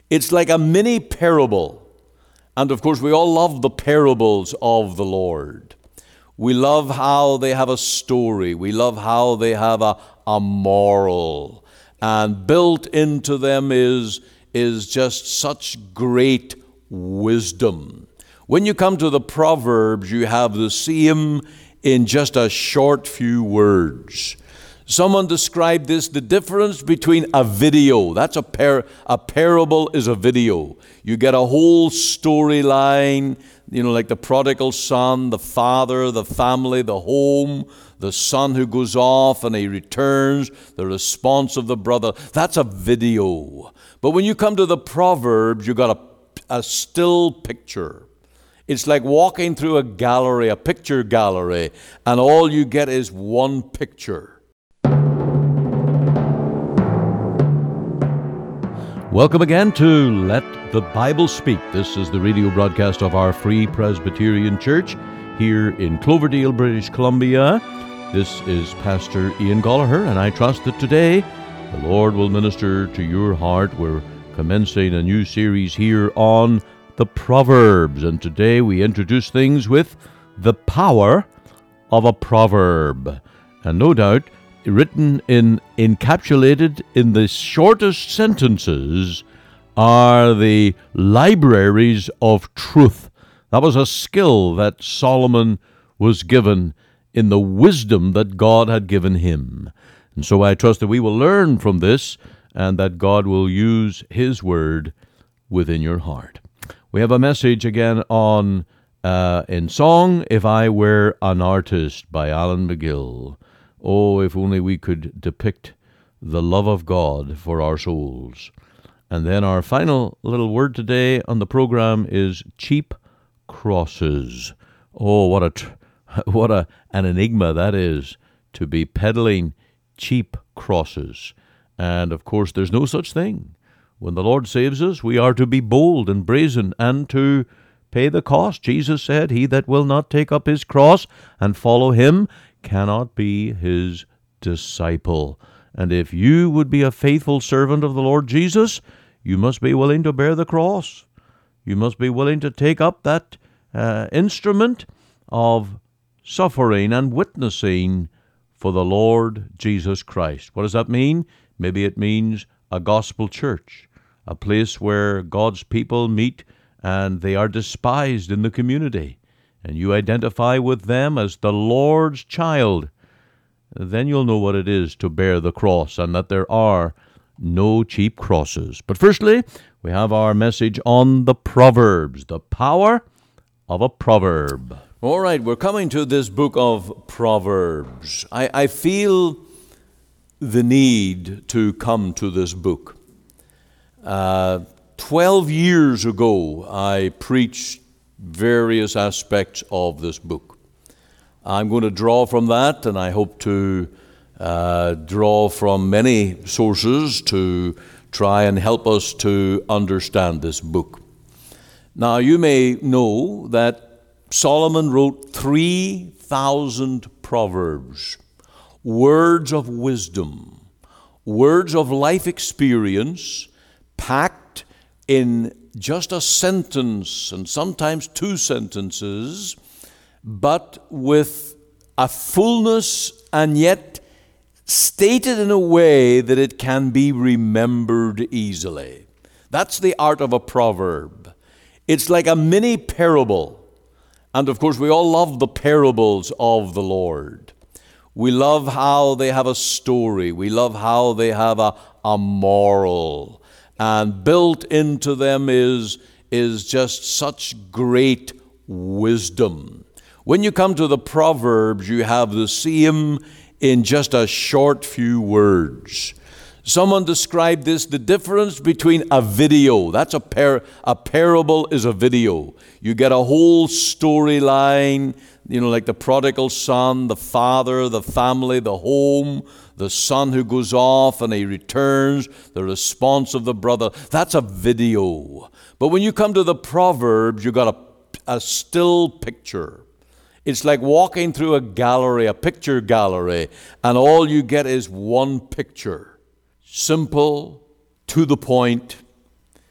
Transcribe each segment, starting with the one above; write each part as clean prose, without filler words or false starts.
It's like a mini parable. And of course, we all love the parables of the Lord. We love how they have a story. We love how they have a moral. And built into them is just such great wisdom. When you come to the Proverbs, you have the same in just a short few words. Someone described this, the difference between a video. That's a parable is a video. You get a whole storyline, like the prodigal son, the father, the family, the home, the son who goes off and he returns, the response of the brother. That's a video. But when you come to the Proverbs, you got a still picture. It's like walking through a gallery, a picture gallery, and all you get is one picture. Welcome again to Let the Bible Speak. This is the radio broadcast of our Free Presbyterian Church here in Cloverdale, British Columbia. This is Pastor Ian Gallagher, and I trust that today the Lord will minister to your heart. We're commencing a new series here on the Proverbs, and today we introduce things with the power of a proverb. And no doubt, encapsulated in the shortest sentences are the libraries of truth. That was a skill that Solomon was given in the wisdom that God had given him. And so I trust that we will learn from this and that God will use His Word within your heart. We have a message again on in song, If I Were an Artist by Alan McGill. Oh, if only we could depict the love of God for our souls. And then our final little word today on the program is cheap crosses. Oh, what an enigma that is, to be peddling cheap crosses. And of course, there's no such thing. When the Lord saves us, we are to be bold and brazen and to pay the cost. Jesus said, "He that will not take up his cross and follow Him cannot be His disciple." And if you would be a faithful servant of the Lord Jesus, you must be willing to bear the cross. You must be willing to take up that instrument of suffering and witnessing for the Lord Jesus Christ. What does that mean? Maybe it means a gospel church, a place where God's people meet and they are despised in the community, and you identify with them as the Lord's child. Then you'll know what it is to bear the cross and that there are no cheap crosses. But firstly, we have our message on the Proverbs, the power of a proverb. All right, we're coming to this book of Proverbs. I feel the need to come to this book. 12 years ago, I preached various aspects of this book. I'm going to draw from that, and I hope to draw from many sources to try and help us to understand this book. Now, you may know that Solomon wrote 3,000 proverbs, words of wisdom, words of life experience, packed in just a sentence and sometimes two sentences, but with a fullness and yet stated in a way that it can be remembered easily. That's the art of a proverb. It's like a mini parable. And of course, we all love the parables of the Lord. We love how they have a story. We love how they have a moral. And built into them is just such great wisdom. When you come to the Proverbs, you have the same in just a short few words. Someone described this, the difference between a video. That's a parable is a video. You get a whole storyline, like the prodigal son, the father, the family, the home, the son who goes off and he returns, the response of the brother. That's a video. But when you come to the Proverbs, you got a still picture. It's like walking through a gallery, a picture gallery, and all you get is one picture. Simple, to the point.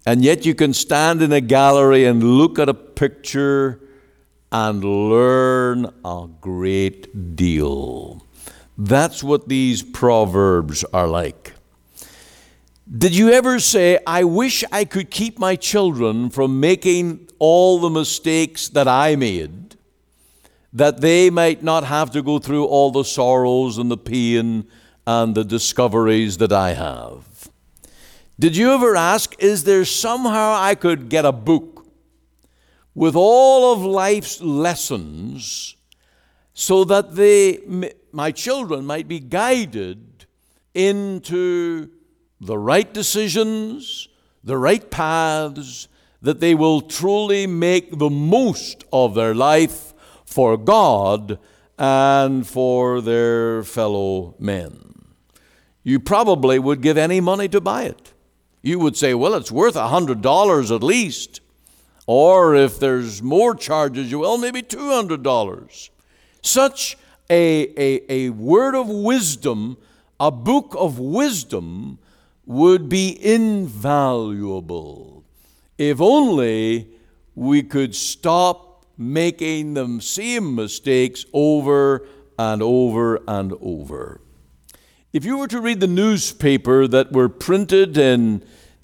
And yet you can stand in a gallery and look at a picture and learn a great deal. That's what these proverbs are like. Did you ever say, I wish I could keep my children from making all the mistakes that I made, that they might not have to go through all the sorrows and the pain and the discoveries that I have? Did you ever ask, is there somehow I could get a book with all of life's lessons so that my children might be guided into the right decisions, the right paths, that they will truly make the most of their life for God and for their fellow men? You probably would give any money to buy it. You would say, well, it's worth $100 at least. Or if there's more charges, well, maybe $200. Such a word of wisdom, a book of wisdom, would be invaluable if only we could stop making the same mistakes over and over and over. If you were to read the newspaper that were printed in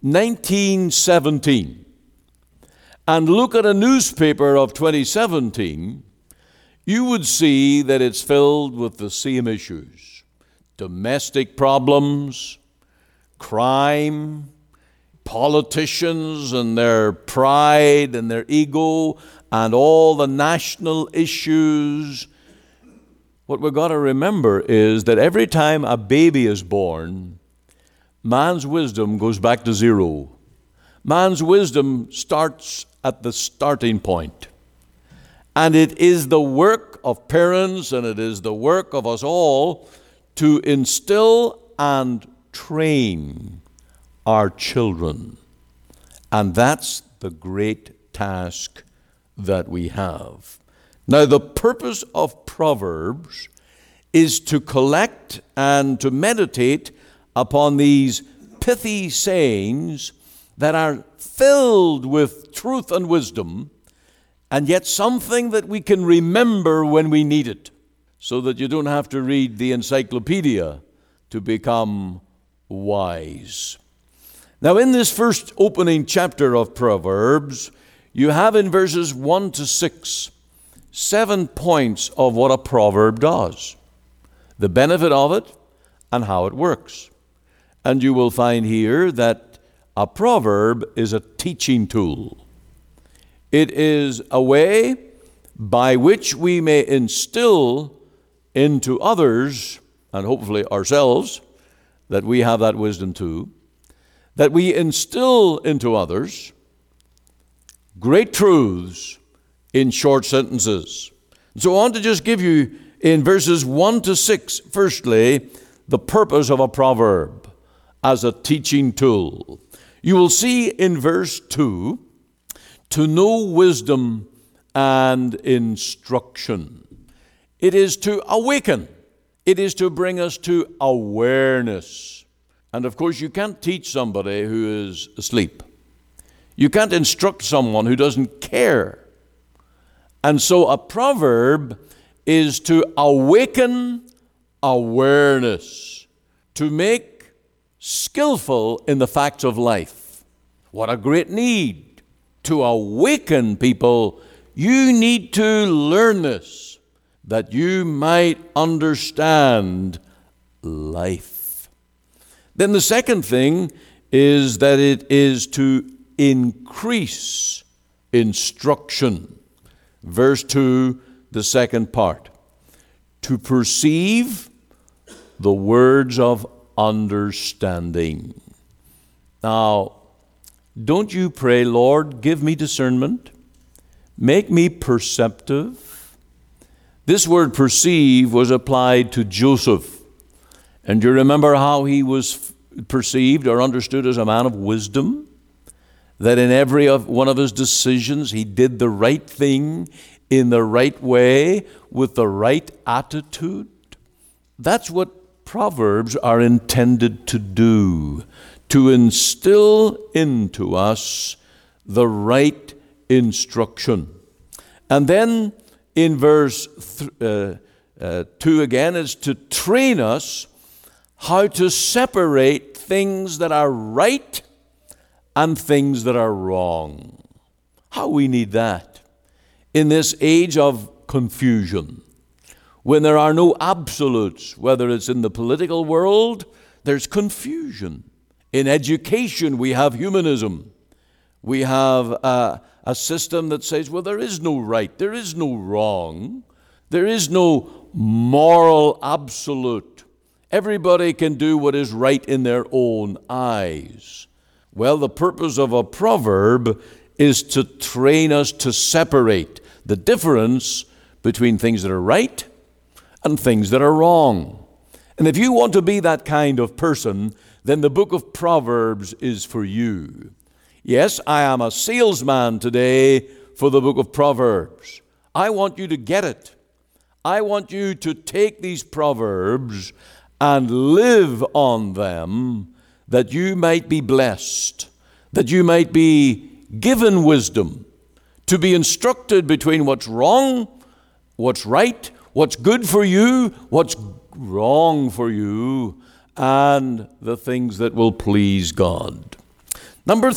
1917 and look at a newspaper of 2017, you would see that it's filled with the same issues: domestic problems, crime, politicians and their pride and their ego, and all the national issues. What we've got to remember is that every time a baby is born, man's wisdom goes back to zero. Man's wisdom starts at the starting point. And it is the work of parents, and it is the work of us all to instill and train our children. And that's the great task that we have. Now, the purpose of Proverbs is to collect and to meditate upon these pithy sayings that are filled with truth and wisdom, and yet something that we can remember when we need it, so that you don't have to read the encyclopedia to become wise. Now, in this first opening chapter of Proverbs, you have in verses 1 to 6, 7 points of what a proverb does, the benefit of it, and how it works. And you will find here that a proverb is a teaching tool. It is a way by which we may instill into others, and hopefully ourselves, that we have that wisdom too, that we instill into others great truths in short sentences. So I want to just give you in verses 1 to 6, firstly, the purpose of a proverb as a teaching tool. You will see in verse 2, to know wisdom and instruction. It is to awaken. It is to bring us to awareness. And of course, you can't teach somebody who is asleep. You can't instruct someone who doesn't care. And so a proverb is to awaken awareness, to make skillful in the facts of life. What a great need to awaken people. You need to learn this, that you might understand life. Then the second thing is that it is to increase instruction. Verse 2, the second part. To perceive the words of understanding. Now, don't you pray, Lord, give me discernment, make me perceptive. This word perceive was applied to Joseph. And you remember how he was perceived or understood as a man of wisdom? That in every one of his decisions, he did the right thing in the right way with the right attitude. That's what Proverbs are intended to do, to instill into us the right instruction. And then in verse 2 again is to train us how to separate things that are right and things that are wrong. How we need that in this age of confusion, when there are no absolutes. Whether it's in the political world, there's confusion. In education, we have humanism. We have a system that says, well, there is no right, there is no wrong, there is no moral absolute. Everybody can do what is right in their own eyes. Well, the purpose of a proverb is to train us to separate the difference between things that are right and things that are wrong. And if you want to be that kind of person, then the book of Proverbs is for you. Yes, I am a salesman today for the book of Proverbs. I want you to get it. I want you to take these Proverbs and live on them, that you might be blessed, that you might be given wisdom, to be instructed between what's wrong, what's right, what's good for you, what's wrong for you, and the things that will please God. Number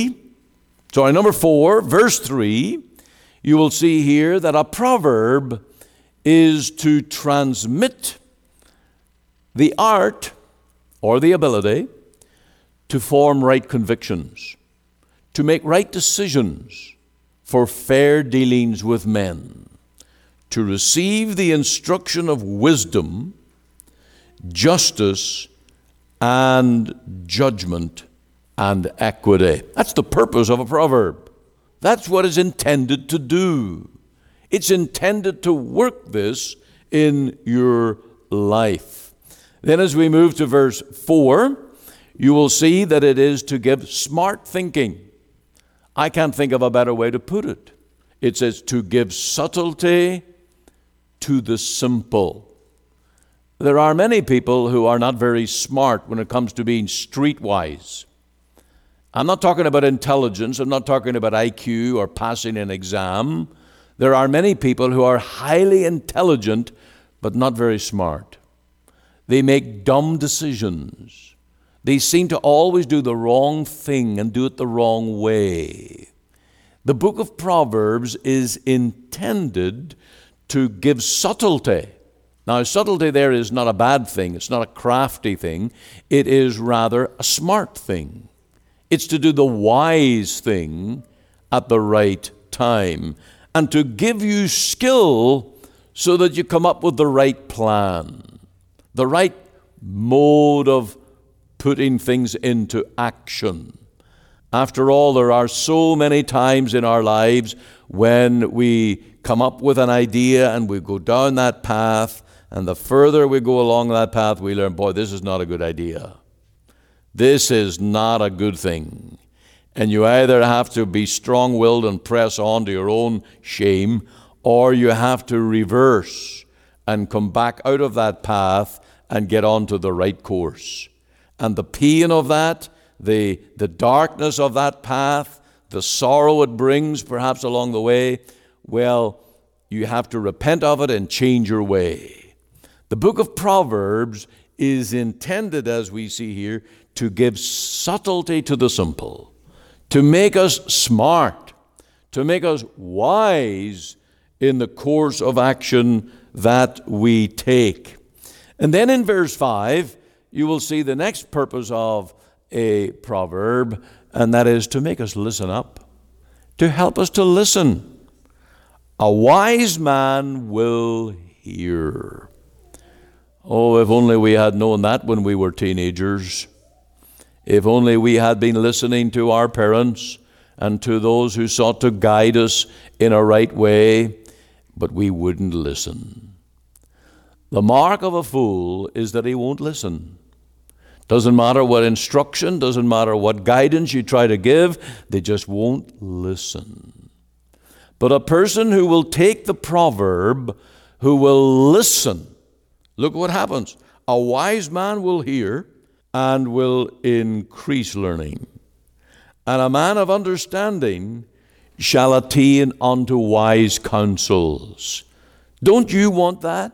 4, verse 3, you will see here that a proverb is to transmit the art or the ability to form right convictions, to make right decisions for fair dealings with men, to receive the instruction of wisdom, justice, and judgment and equity. That's the purpose of a proverb. That's what it's intended to do. It's intended to work this in your life. Then as we move to verse 4, you will see that it is to give smart thinking. I can't think of a better way to put it. It says to give subtlety to the simple. There are many people who are not very smart when it comes to being streetwise. I'm not talking about intelligence. I'm not talking about IQ or passing an exam. There are many people who are highly intelligent but not very smart. They make dumb decisions. They seem to always do the wrong thing and do it the wrong way. The book of Proverbs is intended to give subtlety. Now, subtlety there is not a bad thing. It's not a crafty thing. It is rather a smart thing. It's to do the wise thing at the right time and to give you skill so that you come up with the right plan, the right mode of putting things into action. After all, there are so many times in our lives when we come up with an idea and we go down that path, and the further we go along that path, we learn, boy, this is not a good idea. This is not a good thing. And you either have to be strong-willed and press on to your own shame, or you have to reverse and come back out of that path and get onto the right course. And the pain of that, the darkness of that path, the sorrow it brings perhaps along the way, well, you have to repent of it and change your way. The book of Proverbs is intended, as we see here, to give subtlety to the simple, to make us smart, to make us wise in the course of action that we take. And then in verse 5, you will see the next purpose of a proverb, and that is to make us listen up, to help us to listen. A wise man will hear. Oh, if only we had known that when we were teenagers. If only we had been listening to our parents and to those who sought to guide us in a right way, but we wouldn't listen. The mark of a fool is that he won't listen. Doesn't matter what instruction, doesn't matter what guidance you try to give, they just won't listen. But a person who will take the proverb, who will listen, look what happens. A wise man will hear, and will increase learning. And a man of understanding shall attain unto wise counsels. Don't you want that?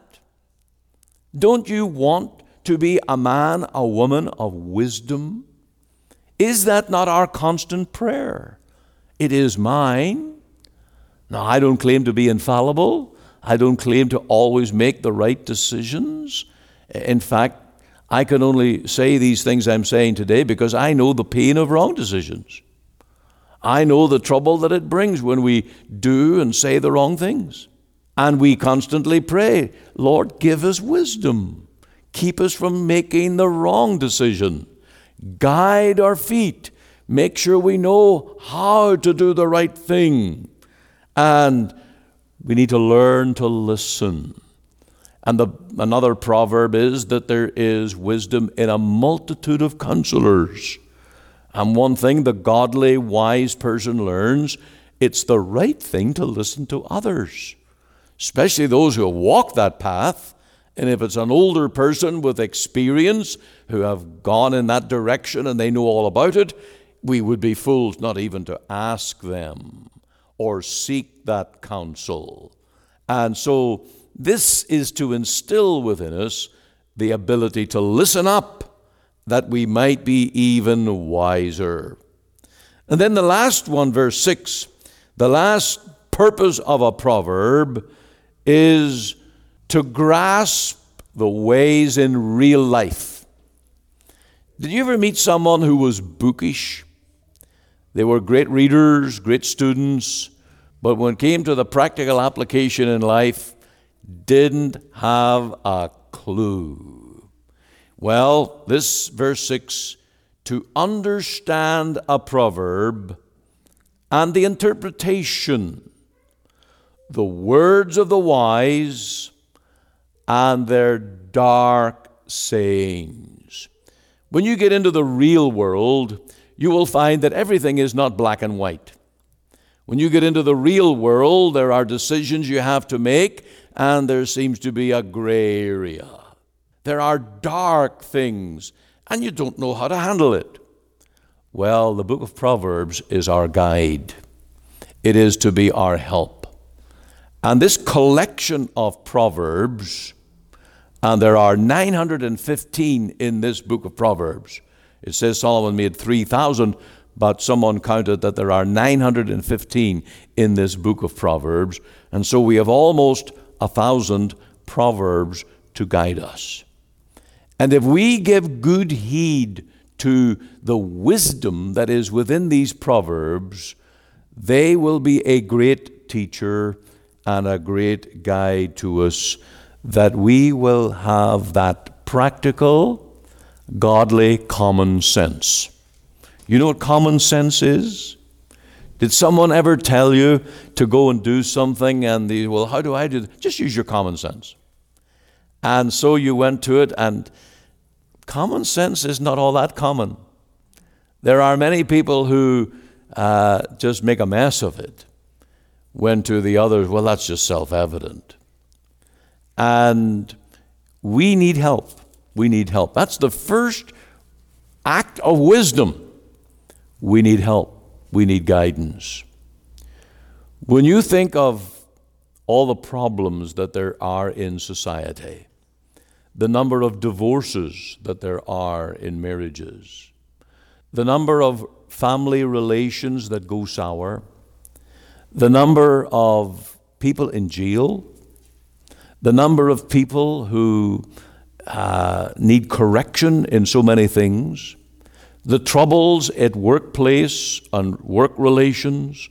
Don't you want to be a man, a woman of wisdom? Is that not our constant prayer? It is mine. Now, I don't claim to be infallible. I don't claim to always make the right decisions. In fact, I can only say these things I'm saying today because I know the pain of wrong decisions. I know the trouble that it brings when we do and say the wrong things. And we constantly pray, Lord, give us wisdom. Keep us from making the wrong decision. Guide our feet. Make sure we know how to do the right thing. And we need to learn to listen. And another proverb is that there is wisdom in a multitude of counselors. And one thing the godly, wise person learns, it's the right thing to listen to others, especially those who have walked that path. And if it's an older person with experience who have gone in that direction and they know all about it, we would be fools not even to ask them or seek that counsel. And so this is to instill within us the ability to listen up, that we might be even wiser. And then the last one, verse 6, the last purpose of a proverb is to grasp the ways in real life. Did you ever meet someone who was bookish? They were great readers, great students, but when it came to the practical application in life, didn't have a clue. Well, this verse 6, to understand a proverb and the interpretation, the words of the wise and their dark sayings. When you get into the real world, you will find that everything is not black and white. When you get into the real world, there are decisions you have to make, and there seems to be a gray area. There are dark things, and you don't know how to handle it. Well, the book of Proverbs is our guide. It is to be our help. And this collection of Proverbs, and there are 915 in this book of Proverbs. It says Solomon made 3,000, but someone counted that there are 915 in this book of Proverbs. And so we have almost 1,000 Proverbs to guide us. And if we give good heed to the wisdom that is within these Proverbs, they will be a great teacher and a great guide to us, that we will have that practical, godly common sense. You know what common sense is? Did someone ever tell you to go and do something and well, how do I do that? Just use your common sense. And so you went to it, and common sense is not all that common. There are many people who just make a mess of it. When to the others, well, that's just self-evident. And we need help. We need help. That's the first act of wisdom. We need help. We need guidance. When you think of all the problems that there are in society, the number of divorces that there are in marriages, the number of family relations that go sour, the number of people in jail, the number of people who need correction in so many things, the troubles at workplace and work relations,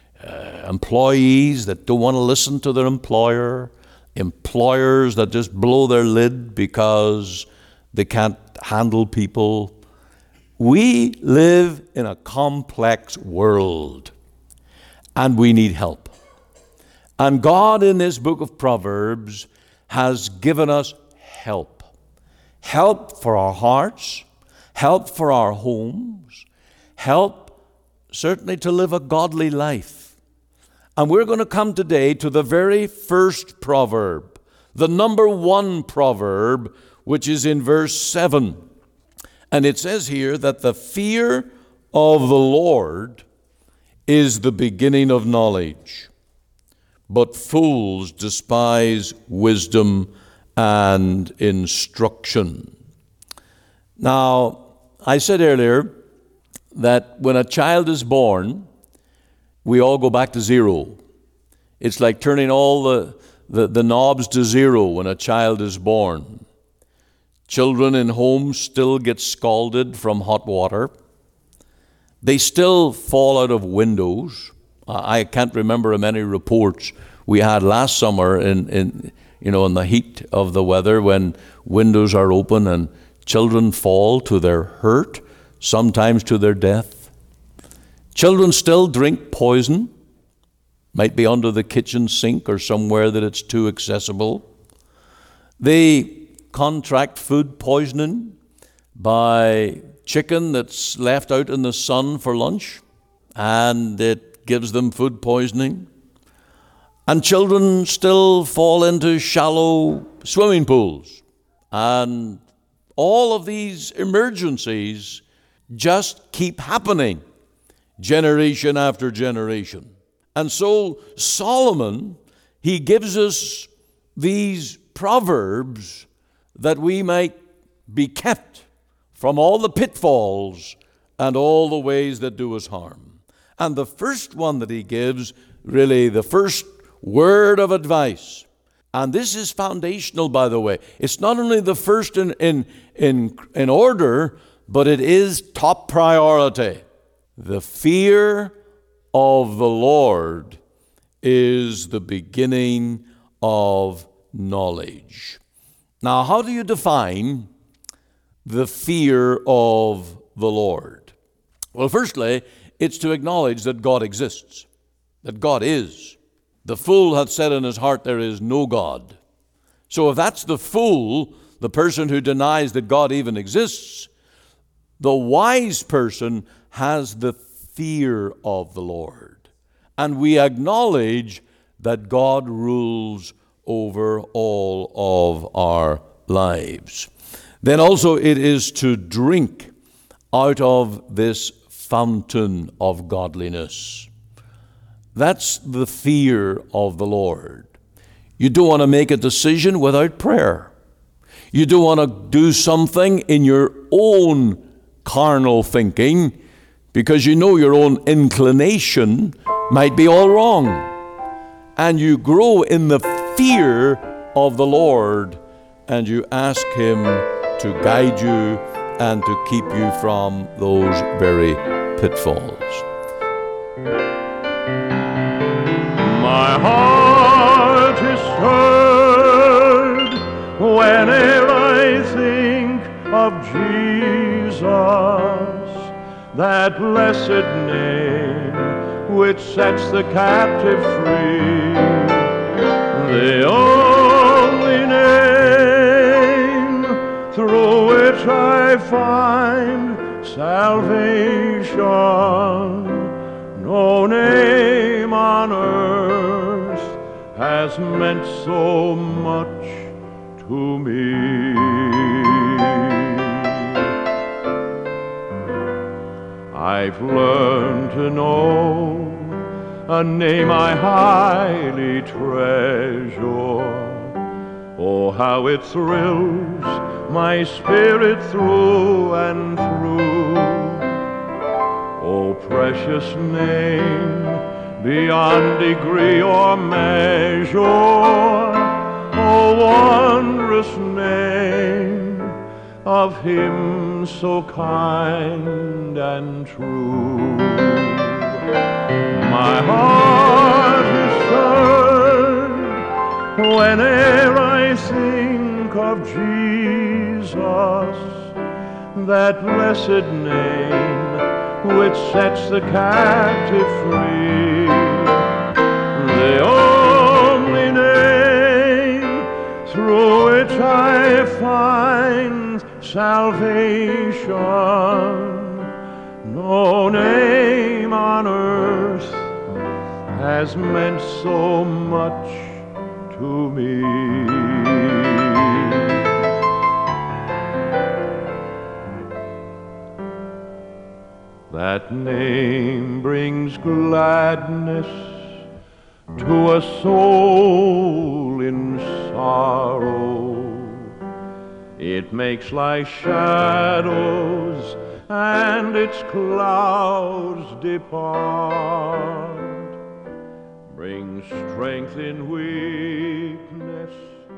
employees that don't want to listen to their employer, employers that just blow their lid because they can't handle people. We live in a complex world, and we need help. And God in this book of Proverbs has given us help. Help for our hearts, help for our homes, help certainly to live a godly life. And we're going to come today to the very first proverb, the number one proverb, which is in verse 7. And it says here that the fear of the Lord is the beginning of knowledge, but fools despise wisdom and instruction. Now, I said earlier that when a child is born, we all go back to zero. It's like turning all the knobs to zero when a child is born. Children in homes still get scalded from hot water. They still fall out of windows. I can't remember many reports we had last summer in the heat of the weather when windows are open and children fall to their hurt, sometimes to their death. Children still drink poison, might be under the kitchen sink or somewhere that it's too accessible. They contract food poisoning by chicken that's left out in the sun for lunch, and it gives them food poisoning. And children still fall into shallow swimming pools. And all of these emergencies just keep happening, generation after generation. And so Solomon, he gives us these proverbs that we might be kept from all the pitfalls and all the ways that do us harm. And the first one that he gives, really the first word of advice, and this is foundational, by the way. It's not only the first in order, but it is top priority. The fear of the Lord is the beginning of knowledge. Now, how do you define the fear of the Lord? Well, firstly, it's to acknowledge that God exists, that God is. The fool hath said in his heart, there is no God. So if that's the fool, the person who denies that God even exists, the wise person has the fear of the Lord. And we acknowledge that God rules over all of our lives. Then also it is to drink out of this fountain of godliness. That's the fear of the Lord. You don't want to make a decision without prayer. You don't want to do something in your own carnal thinking because you know your own inclination might be all wrong. And you grow in the fear of the Lord and you ask Him to guide you and to keep you from those very pitfalls. My heart is stirred whenever I think of Jesus, that blessed name which sets the captive free, the only name through which I find salvation. No name on earth has meant so much to me. I've learned to know a name I highly treasure. Oh, how it thrills my spirit through and through. Oh, precious name, beyond degree or measure. Oh, wondrous name of Him so kind and true. My heart is stirred whenever I think of Jesus, that blessed name which sets the captive free, the only name through which I find salvation. No name on earth has meant so much to me. That name brings gladness to a soul in sorrow. It makes life shadows and its clouds depart. Bring strength in weakness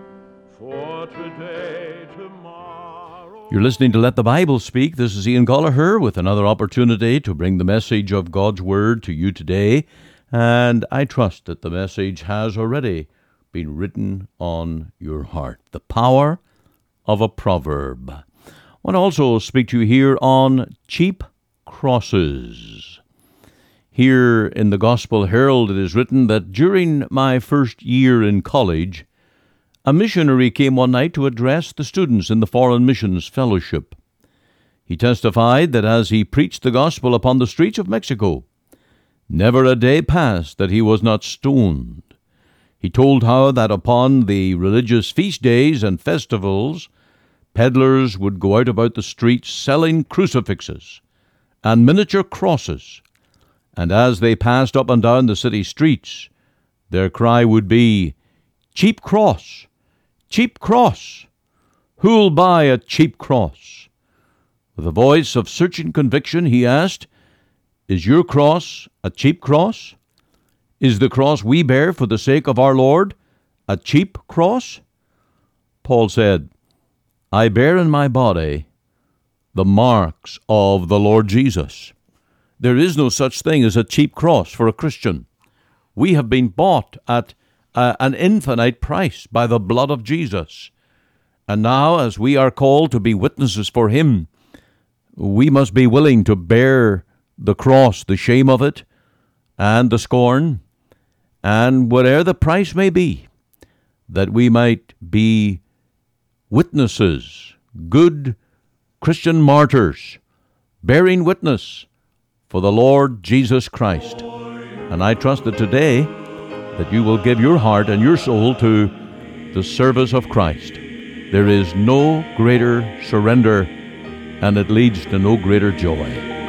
for today, tomorrow. You're listening to Let the Bible Speak. This is Ian Gollaher with another opportunity to bring the message of God's Word to you today. And I trust that the message has already been written on your heart. The power of a proverb. I want to also speak to you here on cheap crosses. Here in the Gospel Herald it is written that during my first year in college, a missionary came one night to address the students in the Foreign Missions Fellowship. He testified that as he preached the gospel upon the streets of Mexico, never a day passed that he was not stoned. He told how that upon the religious feast days and festivals, peddlers would go out about the streets selling crucifixes and miniature crosses, and as they passed up and down the city streets, their cry would be, "Cheap cross! Cheap cross! Who'll buy a cheap cross?" With a voice of searching conviction, he asked, "Is your cross a cheap cross? Is the cross we bear for the sake of our Lord a cheap cross?" Paul said, "I bear in my body the marks of the Lord Jesus." There is no such thing as a cheap cross for a Christian. We have been bought at an infinite price by the blood of Jesus. And now, as we are called to be witnesses for Him, we must be willing to bear the cross, the shame of it, and the scorn, and whatever the price may be, that we might be witnesses, good Christian martyrs, bearing witness for the Lord Jesus Christ. And I trust that today that you will give your heart and your soul to the service of Christ. There is no greater surrender, and it leads to no greater joy.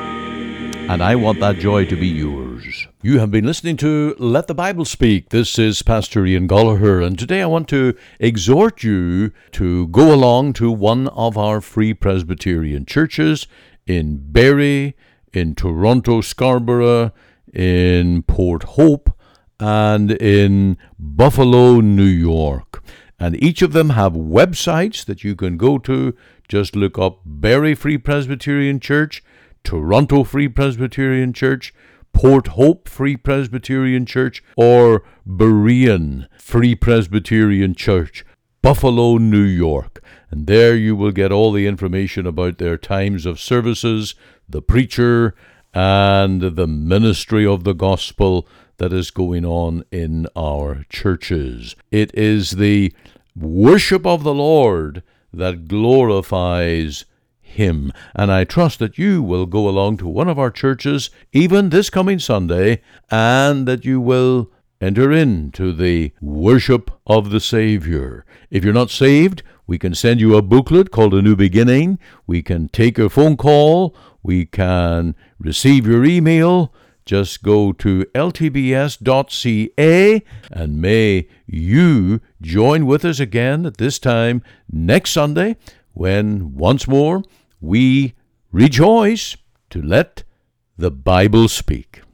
And I want that joy to be yours. You have been listening to Let the Bible Speak. This is Pastor Ian Gollaher, and today I want to exhort you to go along to one of our Free Presbyterian churches in Barrie, in Toronto, Scarborough, in Port Hope, and in Buffalo, New York. And each of them have websites that you can go to. Just look up Barrie Free Presbyterian Church, Toronto Free Presbyterian Church, Port Hope Free Presbyterian Church, or Berean Free Presbyterian Church, Buffalo, New York. And there you will get all the information about their times of services, the preacher, and the ministry of the gospel that is going on in our churches. It is the worship of the Lord that glorifies Him. And I trust that you will go along to one of our churches, even this coming Sunday, and that you will enter into the worship of the Savior. If you're not saved, we can send you a booklet called A New Beginning. We can take your phone call. We can receive your email. Just go to ltbs.ca, and may you join with us again at this time next Sunday, when once more we rejoice to let the Bible speak.